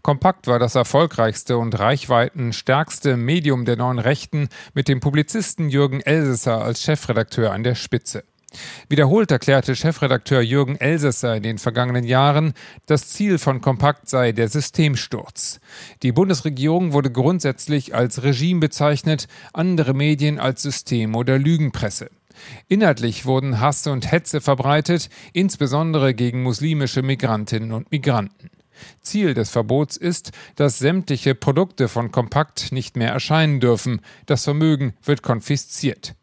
Kompakt war das erfolgreichste und reichweitenstärkste Medium der neuen Rechten mit dem Publizisten Jürgen Elsässer als Chefredakteur an der Spitze. Wiederholt erklärte Chefredakteur Jürgen Elsässer in den vergangenen Jahren, das Ziel von Kompakt sei der Systemsturz. Die Bundesregierung wurde grundsätzlich als Regime bezeichnet, andere Medien als System- oder Lügenpresse. Inhaltlich wurden Hass und Hetze verbreitet, insbesondere gegen muslimische Migrantinnen und Migranten. Ziel des Verbots ist, dass sämtliche Produkte von Kompakt nicht mehr erscheinen dürfen. Das Vermögen wird konfisziert.